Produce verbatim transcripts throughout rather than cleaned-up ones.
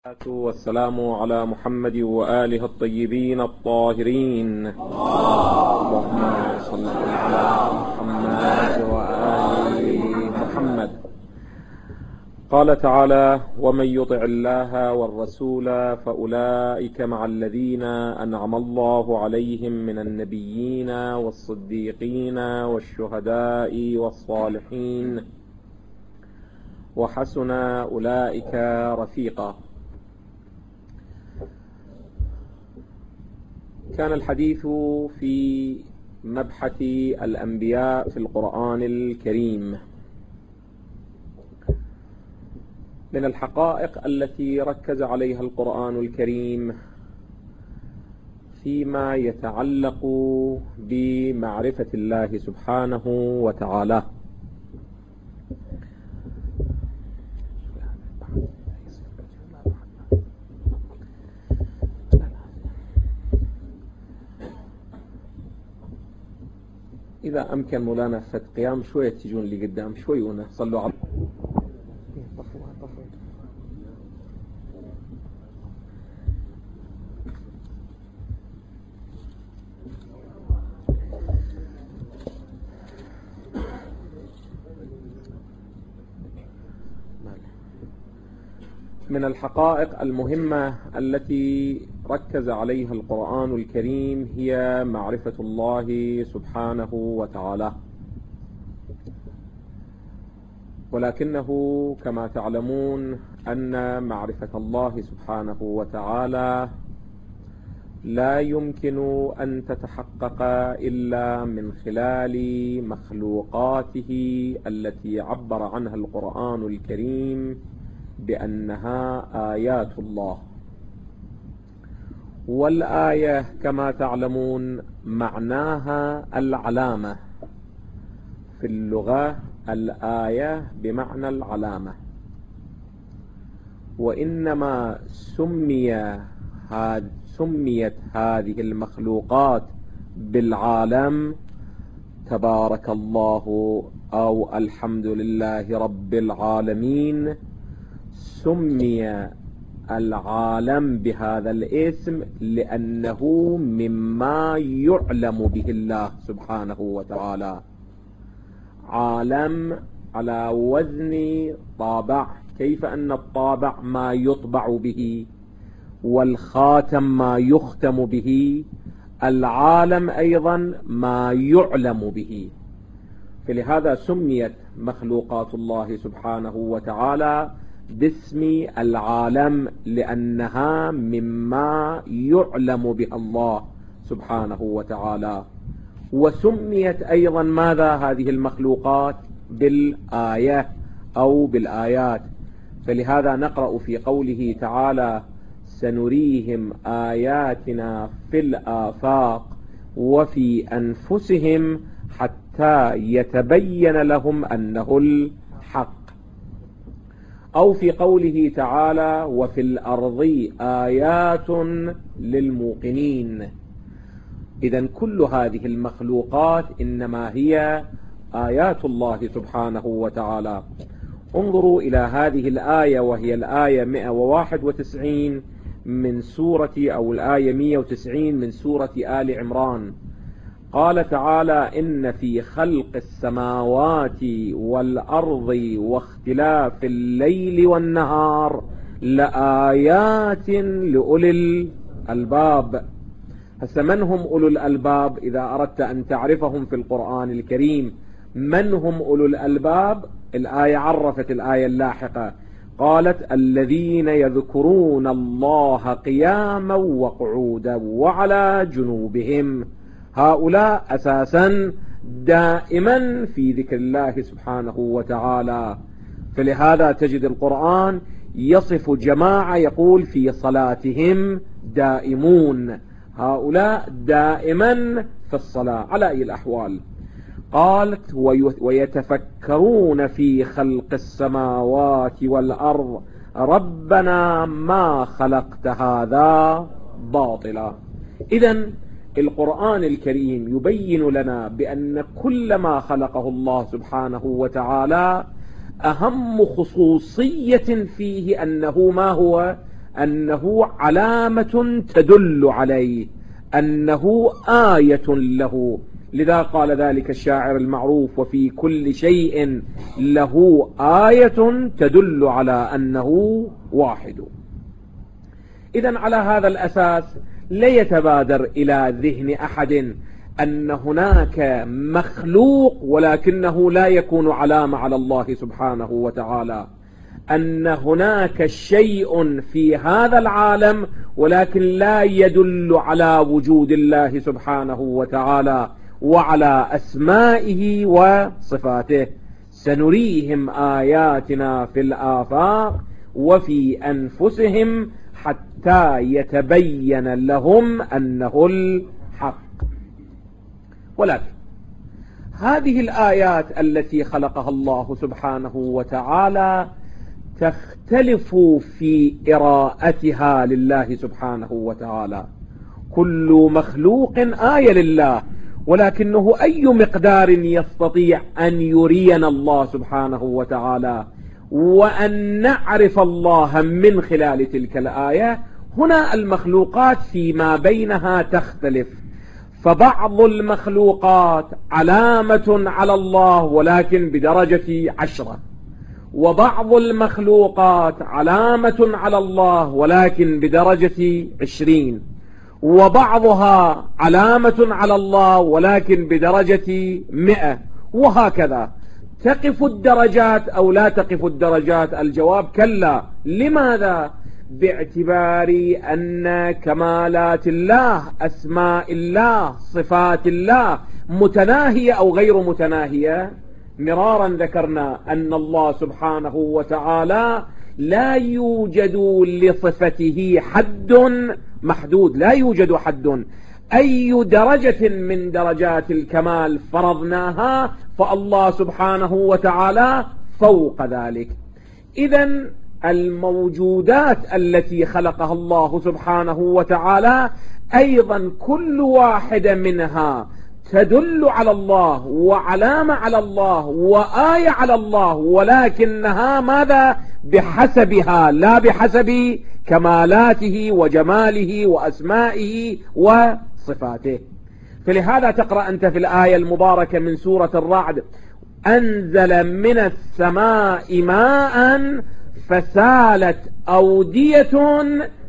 والسلام على محمد وآله الطيبين الطاهرين. اللهم صل على محمد وآل محمد. قال تعالى: ومن يطع الله والرسول فأولئك مع الذين أنعم الله عليهم من النبيين والصديقين والشهداء والصالحين وحسن أولئك رفيقا. كان الحديث في مبحث الأنبياء في القرآن الكريم. من الحقائق التي ركز عليها القرآن الكريم فيما يتعلق بمعرفة الله سبحانه وتعالى إذا أمكن مولانا فت قيام شوية تجون لي قدام شوي ونا صلوا على من الحقائق المهمة التي ركز عليها القرآن الكريم هي معرفة الله سبحانه وتعالى، ولكنه كما تعلمون أن معرفة الله سبحانه وتعالى لا يمكن أن تتحقق إلا من خلال مخلوقاته التي عبر عنها القرآن الكريم بأنها آيات الله. والآية كما تعلمون معناها العلامة في اللغة، الآية بمعنى العلامة، وإنما سمي سميت هذه المخلوقات بالعالم تبارك الله أو الحمد لله رب العالمين. سمي العالم بهذا الاسم لأنه مما يعلم به الله سبحانه وتعالى. عالم على وزن طابع، كيف أن الطابع ما يطبع به والخاتم ما يختم به، العالم أيضا ما يعلم به. فلهذا سميت مخلوقات الله سبحانه وتعالى باسم العالم لأنها مما يعلم بها الله سبحانه وتعالى. وسميت أيضا ماذا هذه المخلوقات؟ بالآية أو بالآيات. فلهذا نقرأ في قوله تعالى: سنريهم آياتنا في الآفاق وفي أنفسهم حتى يتبين لهم أنه الحق. أو في قوله تعالى: وفي الأرض آيات للموقنين. إذن كل هذه المخلوقات إنما هي آيات الله سبحانه وتعالى. انظروا إلى هذه الآية، وهي الآية مئة وواحد وتسعين من سورة أو الآية مئة وتسعين من سورة آل عمران. قال تعالى: إن في خلق السماوات والأرض واختلاف الليل والنهار لآيات لأولي الألباب. هسه من هم أولو الألباب؟ إذا أردت أن تعرفهم في القرآن الكريم من هم أولو الألباب، الآية عرفت الآية اللاحقة، قالت: الذين يذكرون الله قياما وقعودا وعلى جنوبهم. هؤلاء أساسا دائما في ذكر الله سبحانه وتعالى. فلهذا تجد القرآن يصف جماعة يقول في صلاتهم دائمون، هؤلاء دائما في الصلاة على أي الأحوال. قالت: ويتفكرون في خلق السماوات والأرض ربنا ما خلقت هذا باطلا. إذن القرآن الكريم يبين لنا بأن كل ما خلقه الله سبحانه وتعالى أهم خصوصية فيه أنه ما هو أنه علامة تدل عليه، أنه آية له. لذا قال ذلك الشاعر المعروف: وفي كل شيء له آية تدل على أنه واحد. إذن على هذا الأساس لا يتبادر إلى ذهن أحد أن هناك مخلوق ولكنه لا يكون علامة على الله سبحانه وتعالى، أن هناك شيء في هذا العالم ولكن لا يدل على وجود الله سبحانه وتعالى وعلى أسمائه وصفاته. سنريهم آياتنا في الآفاق وفي أنفسهم حتى يتبين لهم أنه الحق. ولكن هذه الآيات التي خلقها الله سبحانه وتعالى تختلف في إراءتها لله سبحانه وتعالى. كل مخلوق آية لله، ولكنه أي مقدار يستطيع أن يرينا الله سبحانه وتعالى وأن نعرف الله من خلال تلك الآية. هنا المخلوقات فيما بينها تختلف، فبعض المخلوقات علامة على الله ولكن بدرجة عشرة، وبعض المخلوقات علامة على الله ولكن بدرجة عشرين، وبعضها علامة على الله ولكن بدرجة مئة، وهكذا. تقف الدرجات أو لا تقف الدرجات؟ الجواب كلا. لماذا؟ باعتبار أن كمالات الله، أسماء الله، صفات الله متناهية أو غير متناهية. مرارا ذكرنا أن الله سبحانه وتعالى لا يوجد لصفته حد محدود، لا يوجد حد. أي درجة من درجات الكمال فرضناها فالله سبحانه وتعالى فوق ذلك. إذن الموجودات التي خلقها الله سبحانه وتعالى أيضا كل واحدة منها تدل على الله وعلامة على الله وآية على الله، ولكنها ماذا؟ بحسبها، لا بحسب كمالاته وجماله وأسمائه وصفاته. فلهذا تقرأ أنت في الآية المباركة من سورة الرعد: أنزل من السماء ماء فسالت أودية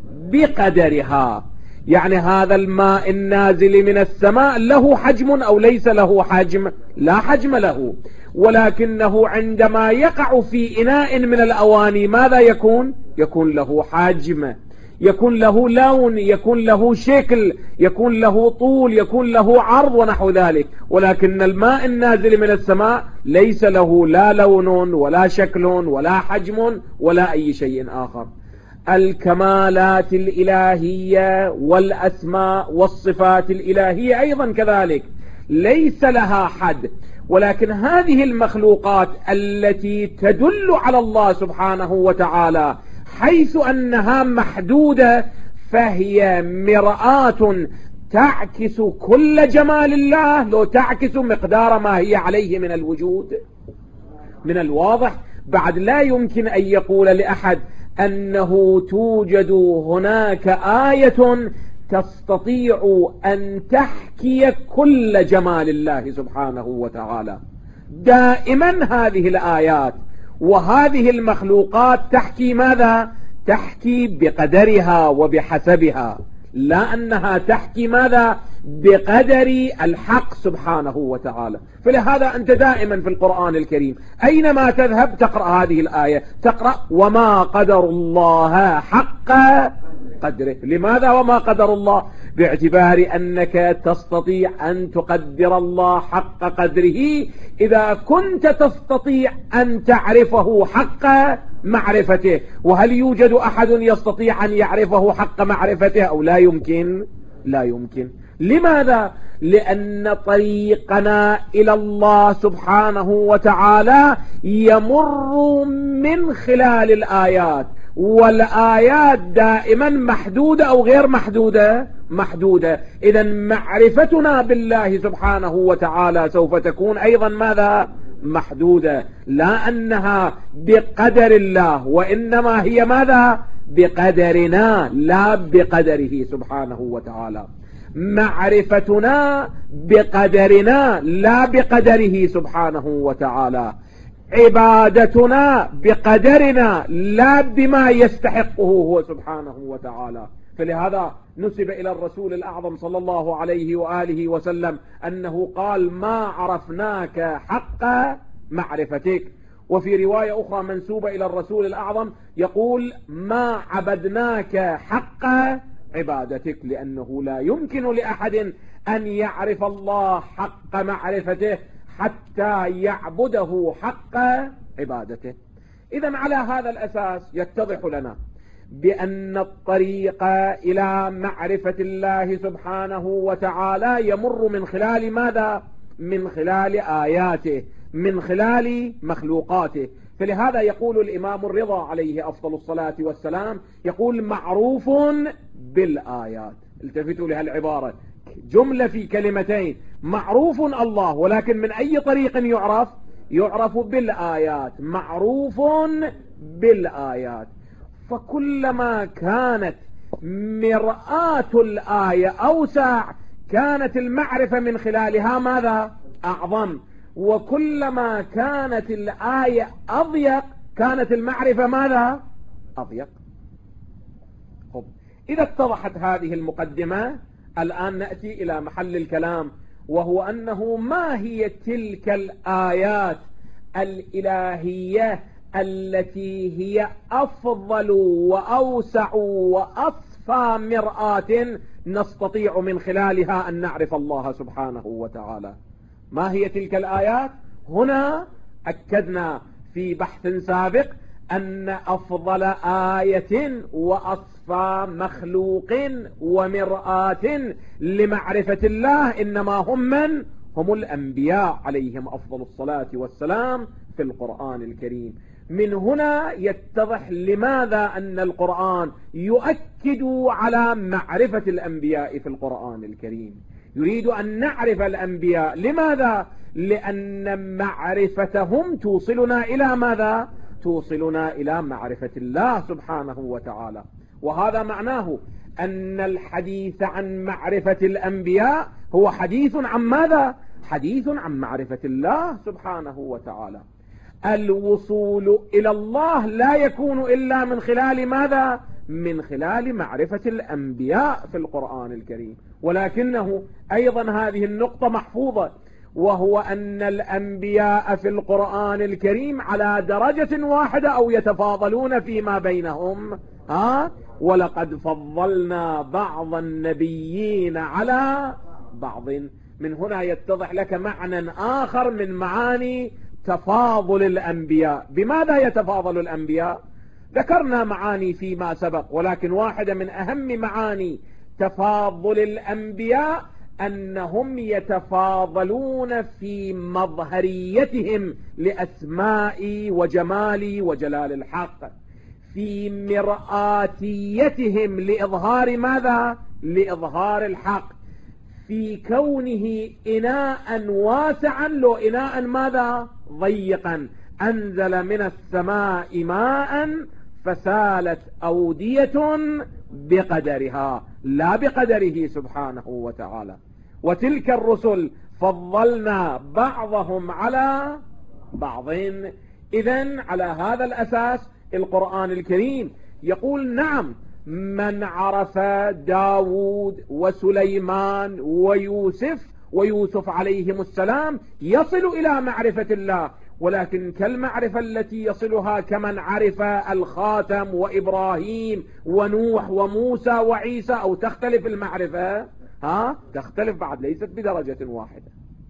بقدرها. يعني هذا الماء النازل من السماء له حجم أو ليس له حجم؟ لا حجم له، ولكنه عندما يقع في إناء من الأواني ماذا يكون؟ يكون له حجم، يكون له لون، يكون له شكل، يكون له طول، يكون له عرض ونحو ذلك. ولكن الماء النازل من السماء ليس له لا لون ولا شكل ولا حجم ولا أي شيء آخر. الكمالات الإلهية والأسماء والصفات الإلهية أيضا كذلك ليس لها حد، ولكن هذه المخلوقات التي تدل على الله سبحانه وتعالى حيث أنها محدودة فهي مرآة تعكس كل جمال الله، لو تعكس مقدار ما هي عليه من الوجود. من الواضح بعد لا يمكن أن يقول لأحد أنه توجد هناك آية تستطيع أن تحكي كل جمال الله سبحانه وتعالى. دائما هذه الآيات وهذه المخلوقات تحكي ماذا؟ تحكي بقدرها وبحسبها، لا أنها تحكي ماذا؟ بقدر الحق سبحانه وتعالى. فلهذا أنت دائما في القرآن الكريم أينما تذهب تقرأ هذه الآية، تقرأ وما قدر الله حق قدره. لماذا وما قدر الله؟ باعتبار أنك تستطيع أن تقدر الله حق قدره إذا كنت تستطيع أن تعرفه حق معرفته. وهل يوجد أحد يستطيع أن يعرفه حق معرفته أو لا يمكن؟ لا يمكن. لماذا؟ لأن طريقنا إلى الله سبحانه وتعالى يمر من خلال الآيات، والآيات دائما محدودة أو غير محدودة؟ محدودة. إذن معرفتنا بالله سبحانه وتعالى سوف تكون أيضا ماذا؟ محدودة، لا أنها بقدر الله، وإنما هي ماذا؟ بقدرنا لا بقدره سبحانه وتعالى، معرفتنا بقدرنا لا بقدره سبحانه وتعالى، عبادتنا بقدرنا لا بما يستحقه هو سبحانه وتعالى. فلهذا نسب إلى الرسول الأعظم صلى الله عليه وآله وسلم أنه قال: ما عرفناك حق معرفتك. وفي رواية أخرى منسوبة إلى الرسول الأعظم يقول: ما عبدناك حق عبادتك، لأنه لا يمكن لأحد أن يعرف الله حق معرفته حتى يعبده حق عبادته. إذن على هذا الأساس يتضح لنا بأن الطريق إلى معرفة الله سبحانه وتعالى يمر من خلال ماذا؟ من خلال آياته، من خلال مخلوقاته. فلهذا يقول الإمام الرضا عليه أفضل الصلاة والسلام، يقول: معروف بالآيات. التفتوا لهالعبارة، جملة في كلمتين، معروف الله، ولكن من أي طريق يعرف؟ يعرف بالآيات، معروف بالآيات. فكلما كانت مرآة الآية أوسع كانت المعرفة من خلالها ماذا؟ أعظم. وكلما كانت الآية أضيق كانت المعرفة ماذا؟ أضيق. خب. إذا اتضحت هذه المقدمة الآن نأتي إلى محل الكلام، وهو أنه ما هي تلك الآيات الإلهية التي هي أفضل وأوسع وأصفى مرآة نستطيع من خلالها أن نعرف الله سبحانه وتعالى. ما هي تلك الآيات؟ هنا أكدنا في بحث سابق أن أفضل آية وأصفى مخلوق ومرآة لمعرفة الله إنما هم من؟ هم الأنبياء عليهم أفضل الصلاة والسلام في القرآن الكريم. من هنا يتضح لماذا أن القرآن يؤكد على معرفة الأنبياء في القرآن الكريم. يريد أن نعرف الأنبياء. لماذا؟ لأن معرفتهم توصلنا إلى ماذا؟ توصلنا إلى معرفة الله سبحانه وتعالى. وهذا معناه أن الحديث عن معرفة الأنبياء هو حديث عن ماذا؟ حديث عن معرفة الله سبحانه وتعالى. الوصول إلى الله لا يكون إلا من خلال ماذا؟ من خلال معرفة الأنبياء في القرآن الكريم. ولكنه أيضا هذه النقطة محفوظة، وهو أن الأنبياء في القرآن الكريم على درجة واحدة أو يتفاضلون فيما بينهم. ها؟ ولقد فضلنا بعض النبيين على بعض. من هنا يتضح لك معنى آخر من معاني تفاضل الأنبياء. بماذا يتفاضل الأنبياء؟ ذكرنا معاني فيما سبق، ولكن واحدة من أهم معاني تفاضل الأنبياء أنهم يتفاضلون في مظهريتهم لأسماء وجمال وجلال الحق، في مرآتيتهم لإظهار ماذا؟ لإظهار الحق، في كونه إناء واسعا لو إناء ماذا؟ ضيقا. أنزل من السماء ماء فسالت أودية بقدرها لا بقدره سبحانه وتعالى. وتلك الرسل فضلنا بعضهم على بعض. إذن على هذا الأساس القرآن الكريم يقول: نعم، من عرف داود وسليمان ويوسف ويوسف عليهم السلام يصل إلى معرفة الله، ولكن كالمعرفة التي يصلها كمن عرف الخاتم وإبراهيم ونوح وموسى وعيسى، أو تختلف المعرفة؟ ها؟ تختلف بعد، ليست بدرجة واحدة.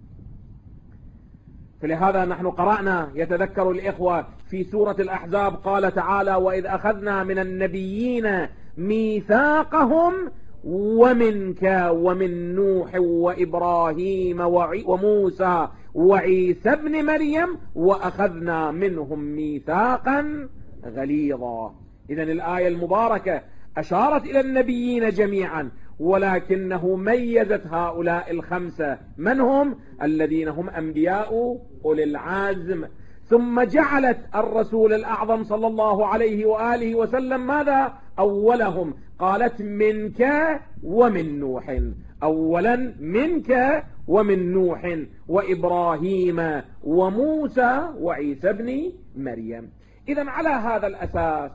فلهذا نحن قرأنا، يتذكر الإخوة في سورة الأحزاب قال تعالى: وإذ أخذنا من النبيين ميثاقهم ومنك ومن نوح وإبراهيم وموسى وعيسى ابن مريم وأخذنا منهم ميثاقا غليظا. إذن الآية المباركة أشارت إلى النبيين جميعا، ولكنه ميزت هؤلاء الخمسة. من هم؟ الذين هم أنبياء أولي العزم. ثم جعلت الرسول الأعظم صلى الله عليه وآله وسلم ماذا؟ أولهم، قالت منك ومن نوح، أولا منك ومن نوح وإبراهيم وموسى وعيسى بن مريم. إذن على هذا الأساس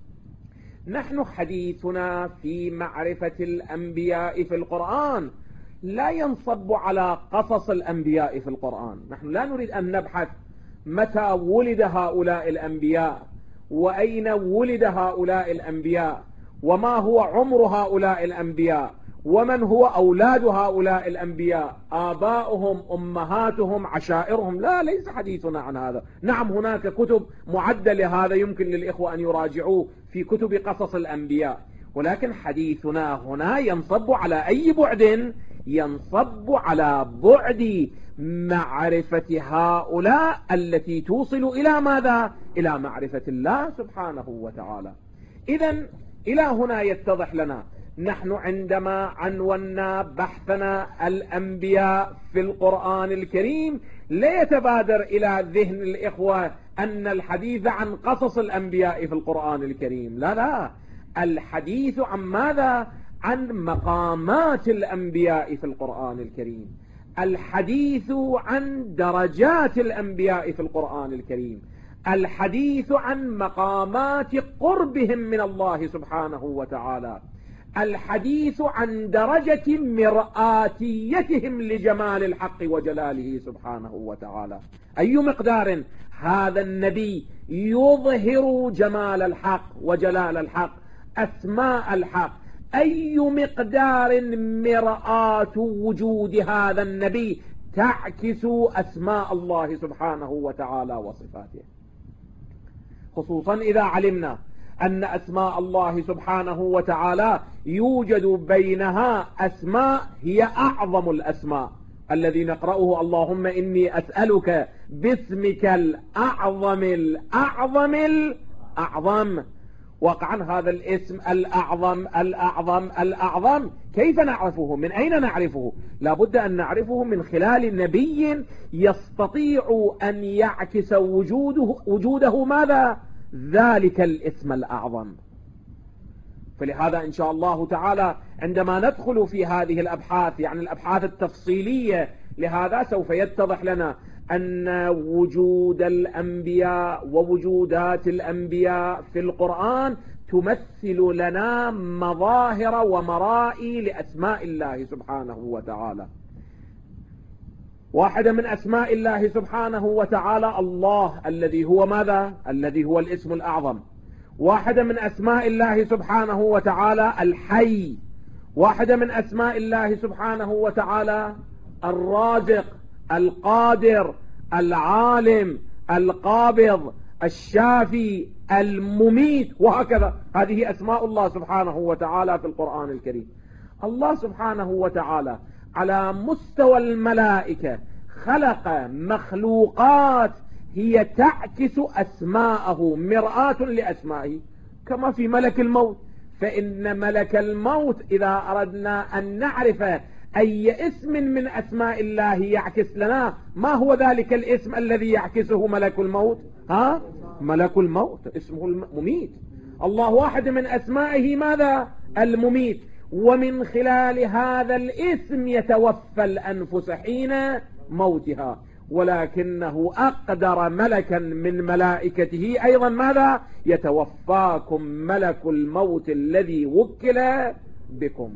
نحن حديثنا في معرفة الأنبياء في القرآن لا ينصب على قصص الأنبياء في القرآن. نحن لا نريد أن نبحث متى ولد هؤلاء الأنبياء، وأين ولد هؤلاء الأنبياء، وما هو عمر هؤلاء الأنبياء، ومن هو أولاد هؤلاء الأنبياء، آباؤهم، أمهاتهم، عشائرهم. لا، ليس حديثنا عن هذا. نعم هناك كتب معدة لهذا يمكن للإخوة أن يراجعوه في كتب قصص الأنبياء، ولكن حديثنا هنا ينصب على أي بعد؟ ينصب على بعد معرفة هؤلاء التي توصل إلى ماذا؟ إلى معرفة الله سبحانه وتعالى. إذن إلى هنا يتضح لنا نحن عندما عنونا بحثنا الأنبياء في القرآن الكريم لا يتبادر إلى ذهن الإخوة أن الحديث عن قصص الأنبياء في القرآن الكريم. لا لا، الحديث عن ماذا؟ عن مقامات الأنبياء في القرآن الكريم، الحديث عن درجات الأنبياء في القرآن الكريم، الحديث عن مقامات قربهم من الله سبحانه وتعالى، الحديث عن درجة مرآتيتهم لجمال الحق وجلاله سبحانه وتعالى. أي مقدار هذا النبي يظهر جمال الحق وجلال الحق، أسماء الحق. أي مقدار مرآة وجود هذا النبي تعكس أسماء الله سبحانه وتعالى وصفاته، خصوصا إذا علمنا أن أسماء الله سبحانه وتعالى يوجد بينها أسماء هي أعظم الأسماء، الذي نقرأه اللهم إني أسألك باسمك الأعظم الأعظم الأعظم. وقعا هذا الاسم الأعظم الأعظم الأعظم كيف نعرفه؟ من أين نعرفه؟ لابد أن نعرفه من خلال نبي يستطيع أن يعكس وجوده, وجوده ماذا؟ ذلك الاسم الأعظم. فلهذا إن شاء الله تعالى عندما ندخل في هذه الأبحاث، يعني الأبحاث التفصيلية لهذا، سوف يتضح لنا أن وجود الأنبياء ووجودات الأنبياء في القرآن تمثل لنا مظاهر ومرائي لأسماء الله سبحانه وتعالى. واحدة من أسماء الله سبحانه وتعالى الله، الذي هو ماذا؟ الذي هو الاسم الأعظم. واحدة من أسماء الله سبحانه وتعالى الحي. واحدة من أسماء الله سبحانه وتعالى الرازق، القادر، العالم، القابض، الشافي، المميت، وهكذا. هذه أسماء الله سبحانه وتعالى في القرآن الكريم. الله سبحانه وتعالى على مستوى الملائكة خلق مخلوقات هي تعكس أسماءه، مرآة لأسمائه، كما في ملك الموت. فإن ملك الموت إذا أردنا أن نعرف أي اسم من أسماء الله يعكس لنا، ما هو ذلك الاسم الذي يعكسه ملك الموت؟ ها؟ ملك الموت اسمه المميت. الله واحد من أسمائه ماذا؟ المميت. ومن خلال هذا الاسم يتوفى الأنفس حين موتها، ولكنه أقدر ملكا من ملائكته أيضا ماذا؟ يتوفاكم ملك الموت الذي وكل بكم.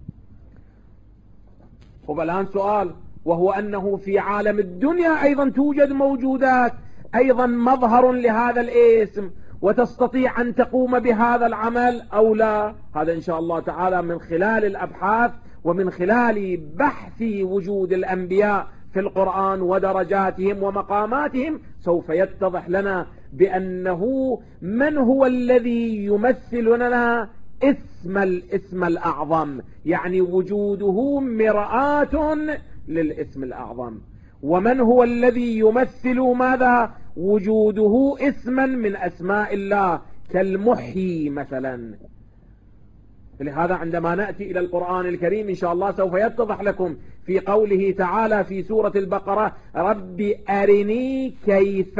خب الآن سؤال، وهو أنه في عالم الدنيا أيضا توجد موجودات أيضا مظهر لهذا الاسم وتستطيع أن تقوم بهذا العمل أو لا؟ هذا إن شاء الله تعالى من خلال الأبحاث ومن خلال بحث وجود الأنبياء في القرآن ودرجاتهم ومقاماتهم سوف يتضح لنا بأنه من هو الذي يمثل لنا اسم الاسم الأعظم، يعني وجوده مرآة للاسم الأعظم. ومن هو الذي يمثل ماذا؟ وجوده اسما من أسماء الله كالمحيي مثلا. لهذا عندما نأتي إلى القرآن الكريم إن شاء الله سوف يتضح لكم في قوله تعالى في سورة البقرة رب أرني كيف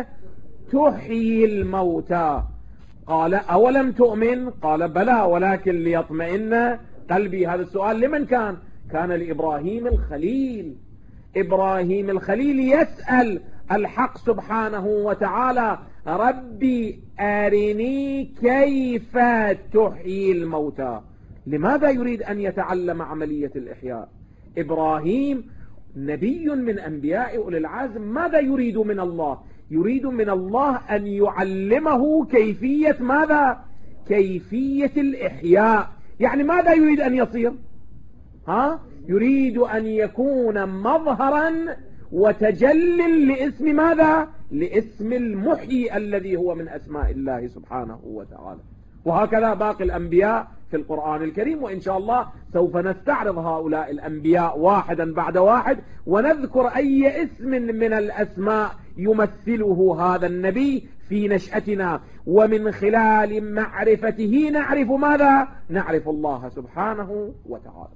تحيي الموتى قال أولم تؤمن قال بلى ولكن ليطمئن قلبي. هذا السؤال لمن كان؟ كان لإبراهيم الخليل. إبراهيم الخليل يسأل الحق سبحانه وتعالى ربي أرني كيف تحيي الموتى. لماذا يريد أن يتعلم عملية الإحياء؟ إبراهيم نبي من أنبياء أولي العزم، ماذا يريد من الله؟ يريد من الله أن يعلمه كيفية ماذا؟ كيفية الإحياء. يعني ماذا يريد أن يصير؟ ها؟ يريد أن يكون مظهرا وتجل لاسم ماذا؟ لاسم المحيي الذي هو من أسماء الله سبحانه وتعالى. وهكذا باقي الأنبياء في القرآن الكريم، وإن شاء الله سوف نستعرض هؤلاء الأنبياء واحدا بعد واحد ونذكر أي اسم من الأسماء يمثله هذا النبي في نشأتنا، ومن خلال معرفته نعرف ماذا؟ نعرف الله سبحانه وتعالى.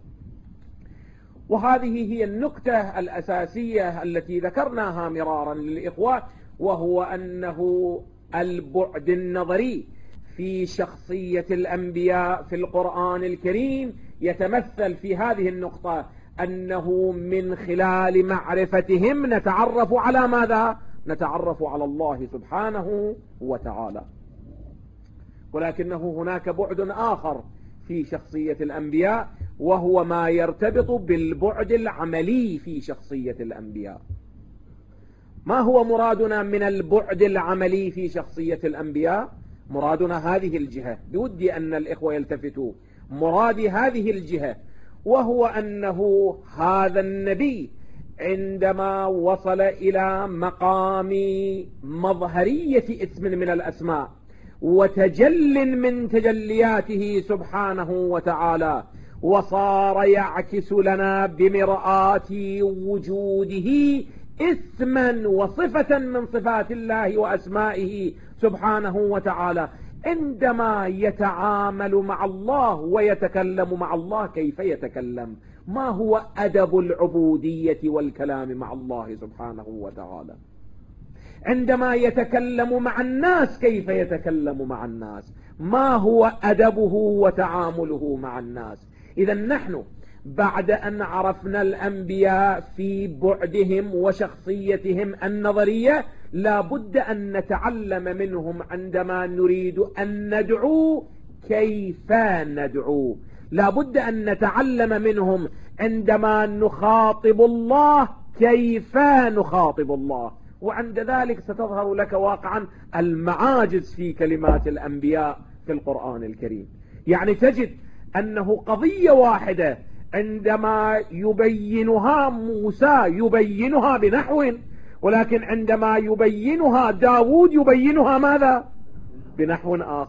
وهذه هي النقطة الأساسية التي ذكرناها مرارا للإخوة، وهو أنه البعد النظري في شخصية الأنبياء في القرآن الكريم يتمثل في هذه النقطة، أنه من خلال معرفتهم نتعرف على ماذا؟ نتعرف على الله سبحانه وتعالى. ولكنه هناك بعد آخر في شخصية الأنبياء، وهو ما يرتبط بالبعد العملي في شخصية الأنبياء. ما هو مرادنا من البعد العملي في شخصية الأنبياء؟ مرادنا هذه الجهة، بودي أن الإخوة يلتفتوا. مرادي هذه الجهة، وهو أنه هذا النبي عندما وصل إلى مقام مظهرية اسم من الأسماء وتجل من تجلياته سبحانه وتعالى، وصار يعكس لنا بمرآة وجوده اسما وصفة من صفات الله وأسمائه سبحانه وتعالى، عندما يتعامل مع الله ويتكلم مع الله كيف يتكلم؟ ما هو أدب العبودية والكلام مع الله سبحانه وتعالى؟ عندما يتكلم مع الناس كيف يتكلم مع الناس؟ ما هو أدبه وتعامله مع الناس؟ إذا نحن بعد أن عرفنا الأنبياء في بعدهم وشخصيتهم النظرية، لا بد أن نتعلم منهم عندما نريد أن ندعو كيف ندعو. لا بد أن نتعلم منهم عندما نخاطب الله كيف نخاطب الله. وعند ذلك ستظهر لك واقعا المعاجز في كلمات الأنبياء في القرآن الكريم. يعني تجد أنه قضية واحدة عندما يبينها موسى يبينها بنحو، ولكن عندما يبينها داود يبينها ماذا؟ بنحو آخر.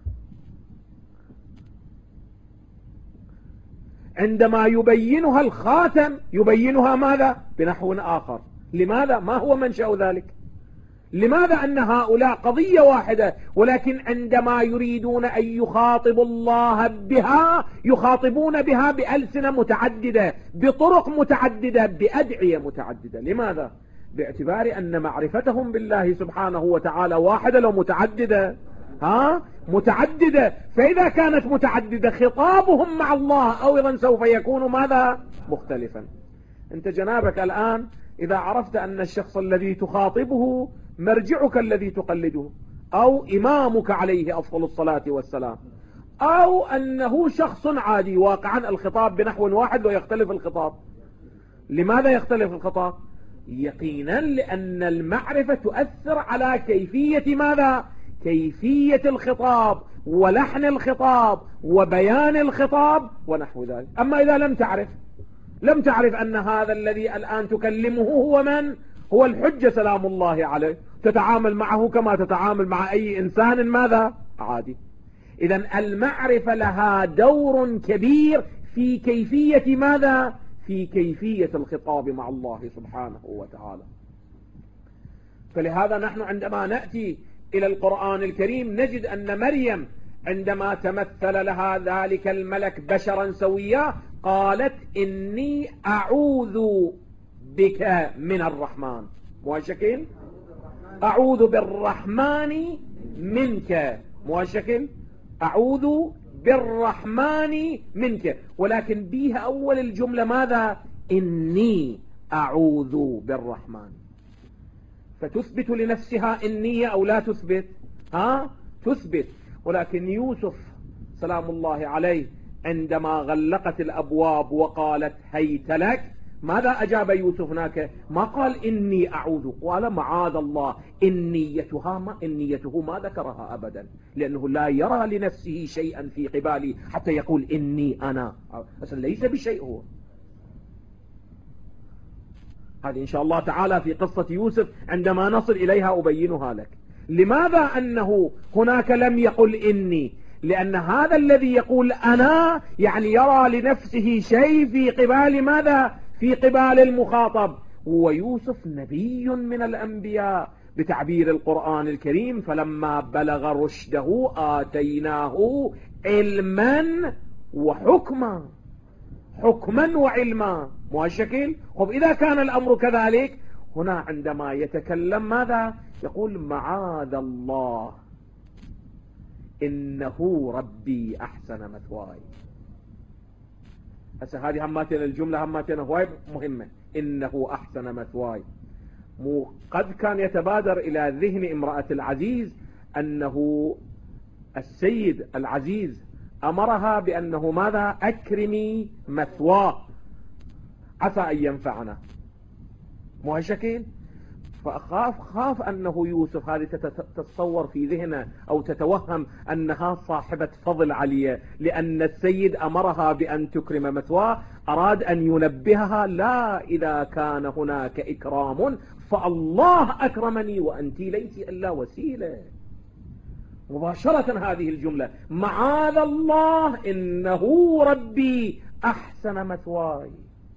عندما يبينها الخاتم يبينها ماذا؟ بنحو آخر. لماذا؟ ما هو منشأ ذلك؟ لماذا أن هؤلاء قضية واحدة، ولكن عندما يريدون أن يخاطبوا الله بها يخاطبون بها بألسنة متعددة، بطرق متعددة، بأدعية متعددة؟ لماذا؟ باعتبار أن معرفتهم بالله سبحانه وتعالى واحدة لو متعددة؟ ها؟ متعددة. فإذا كانت متعددة خطابهم مع الله أيضا سوف يكون ماذا؟ مختلفا. أنت جنابك الآن إذا عرفت أن الشخص الذي تخاطبه مرجعك الذي تقلده، أو إمامك عليه أفضل الصلاة والسلام، أو أنه شخص عادي، واقعا الخطاب بنحو واحد ويختلف الخطاب. لماذا يختلف الخطاب؟ يقينا لأن المعرفة تؤثر على كيفية ماذا؟ كيفية الخطاب ولحن الخطاب وبيان الخطاب ونحو ذلك. أما إذا لم تعرف لم تعرف أن هذا الذي الآن تكلمه هو من؟ هو الحجة سلام الله عليه، تتعامل معه كما تتعامل مع أي إنسان ماذا؟ عادي. إذن المعرفة لها دور كبير في كيفية ماذا؟ في كيفية الخطاب مع الله سبحانه وتعالى. فلهذا نحن عندما نأتي إلى القرآن الكريم نجد أن مريم عندما تمثل لها ذلك الملك بشرا سويا قالت إني أعوذ بك من الرحمن. موشكل أعوذ بالرحمن منك. موشكل أعوذ بالرحمن منك، ولكن بيها أول الجملة ماذا؟ إني أعوذ بالرحمن. فتثبت لنفسها إنية أو لا تثبت؟ ها؟ تثبت. ولكن يوسف سلام الله عليه عندما غلقت الأبواب وقالت هيت لك، ماذا أجاب يوسف هناك؟ ما قال إني أعوذ، قال معاذ الله. إنيتها ما إنيته ما ذكرها أبدا، لأنه لا يرى لنفسه شيئا في قبالي حتى يقول إني أنا، أصلا ليس بشيء هو. هذه إن شاء الله تعالى في قصة يوسف عندما نصل إليها أبينها لك. لماذا أنه هناك لم يقل إني؟ لأن هذا الذي يقول أنا يعني يرى لنفسه شيء في قبال ماذا؟ في قبال المخاطب. ويوسف نبي من الأنبياء بتعبير القرآن الكريم، فلما بلغ رشده آتيناه علما وحكما. حكما وعلما. مو هالشكل؟ خب إذا كان الأمر كذلك، هنا عندما يتكلم ماذا؟ يقول معاذ الله إنه ربي أحسن مثواي. هسه هذه هماتنا الجملة هماتنا هواي مهمة. إنه أحسن مثواي. مو قد كان يتبادر إلى ذهن امرأة العزيز أنه السيد العزيز أمرها بأنه ماذا؟ أكرمي مثواه عسى أن ينفعنا. مو هالشكل؟ فأخاف خاف أنه يوسف هذه تتصور في ذهنه أو تتوهم أنها صاحبة فضل عليا، لأن السيد أمرها بأن تكرم مثواه. أراد أن ينبهها لا، إذا كان هناك إكرام فالله أكرمني وأنت ليس إلا وسيلة. مباشرة هذه الجملة معاذ الله إنه ربي أحسن مثواي.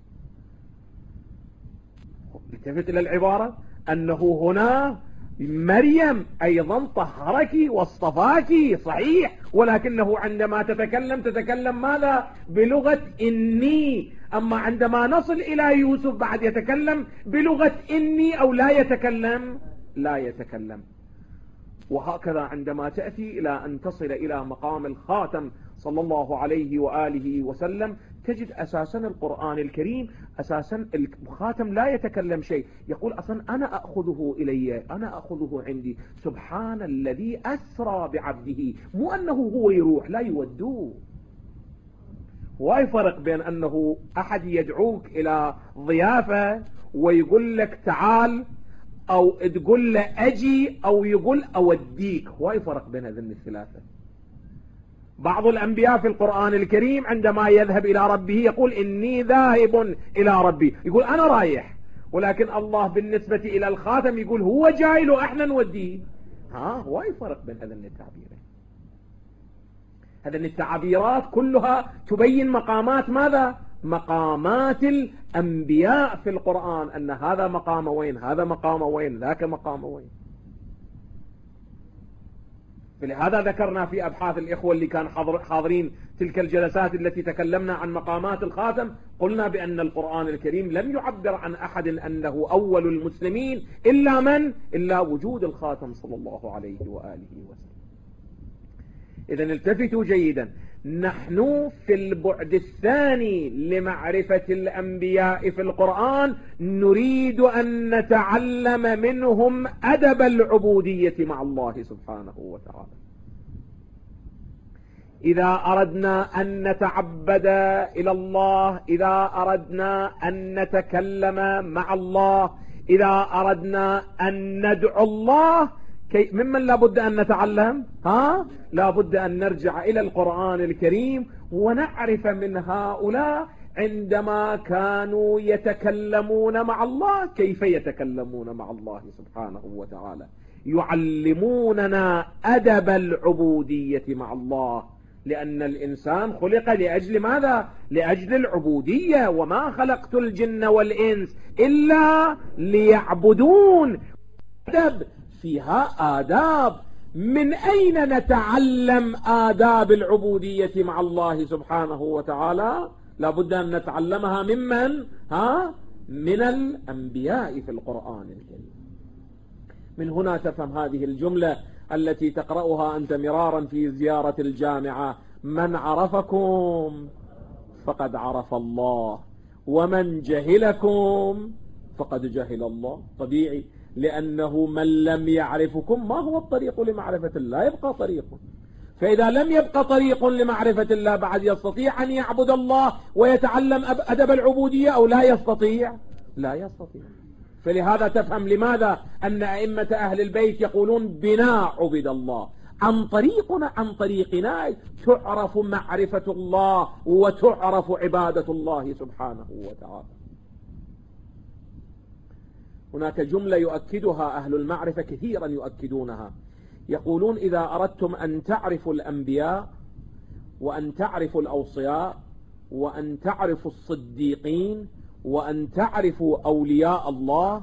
التفت إلى العبارة أنه هنا مريم أيضا طهرك واصطفاك صحيح، ولكنه عندما تتكلم تتكلم ماذا؟ بلغة إني. أما عندما نصل إلى يوسف بعد يتكلم بلغة إني أو لا يتكلم؟ لا يتكلم. وهكذا عندما تأتي إلى أن تصل إلى مقام الخاتم صلى الله عليه وآله وسلم تجد أساسا القرآن الكريم أساسا الخاتم لا يتكلم شيء، يقول أصلا أنا أخذه إلي، أنا أخذه عندي. سبحان الذي أسرى بعبده، مو أنه هو يروح، لا يودوه. واي فرق بين أنه أحد يدعوك إلى ضيافة ويقول لك تعال، أو تقول له أجي، أو يقول أوديك. واي فرق بين هذين الثلاثة. بعض الأنبياء في القرآن الكريم عندما يذهب إلى ربه يقول إني ذاهب إلى ربي، يقول أنا رايح. ولكن الله بالنسبة إلى الخاتم يقول هو جاي له احنا نوديه. ها واي فرق بين هذين التعبيرين. هذين التعبيرات كلها تبين مقامات ماذا؟ مقامات الأنبياء في القرآن، أن هذا مقام وين، هذا مقام وين، ذاك مقام وين. فلهذا ذكرنا في أبحاث الإخوة اللي كان حاضرين تلك الجلسات التي تكلمنا عن مقامات الخاتم، قلنا بأن القرآن الكريم لم يعبر عن أحد أنه أول المسلمين إلا من؟ إلا وجود الخاتم صلى الله عليه وآله وسلم. إذن التفتوا جيدا، نحن في البعد الثاني لمعرفة الأنبياء في القرآن نريد أن نتعلم منهم أدب العبودية مع الله سبحانه وتعالى. إذا أردنا أن نتعبد إلى الله، إذا أردنا أن نتكلم مع الله، إذا أردنا أن ندعو الله، كي ممن لابد أن نتعلم؟ ها؟ لابد أن نرجع إلى القرآن الكريم ونعرف من هؤلاء عندما كانوا يتكلمون مع الله كيف يتكلمون مع الله سبحانه وتعالى. يعلموننا أدب العبودية مع الله، لأن الإنسان خلق لأجل ماذا؟ لأجل العبودية. وما خلقت الجن والإنس إلا ليعبدون. أدب فيها آداب، من أين نتعلم آداب العبودية مع الله سبحانه وتعالى؟ لابد أن نتعلمها ممن؟ ها؟ من الأنبياء في القرآن الكريم. من هنا تفهم هذه الجملة التي تقرأها أنت مرارا في زيارة الجامعة: من عرفكم فقد عرف الله، ومن جهلكم فقد جهل الله. طبيعي، لأنه من لم يعرفكم ما هو الطريق لمعرفة الله؟ يبقى طريق. فإذا لم يبقى طريق لمعرفة الله بعد، يستطيع أن يعبد الله ويتعلم أدب العبودية أو لا يستطيع؟ لا يستطيع. فلهذا تفهم لماذا أن أئمة أهل البيت يقولون بنا عبد الله، عن طريقنا عن طريقنا تعرف معرفة الله وتعرف عبادة الله سبحانه وتعالى. هناك جملة يؤكدها أهل المعرفة كثيرا يؤكدونها، يقولون: إذا أردتم أن تعرفوا الأنبياء وأن تعرفوا الأوصياء وأن تعرفوا الصديقين وأن تعرفوا أولياء الله،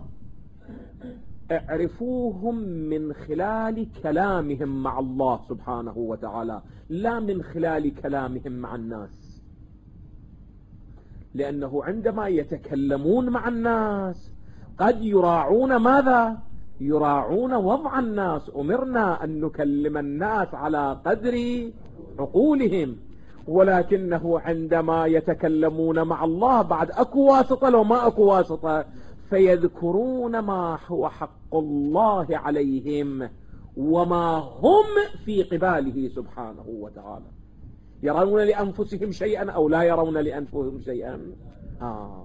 اعرفوهم من خلال كلامهم مع الله سبحانه وتعالى، لا من خلال كلامهم مع الناس. لأنه عندما يتكلمون مع الناس قد يراعون ماذا؟ يراعون وضع الناس. أمرنا أن نكلم الناس على قدر عقولهم، ولكنه عندما يتكلمون مع الله بعد أكو واسطة لو ما أكو واسطة، فيذكرون ما هو حق الله عليهم وما هم في قباله سبحانه وتعالى. يرون لأنفسهم شيئا أو لا يرون لأنفسهم شيئا؟ آه.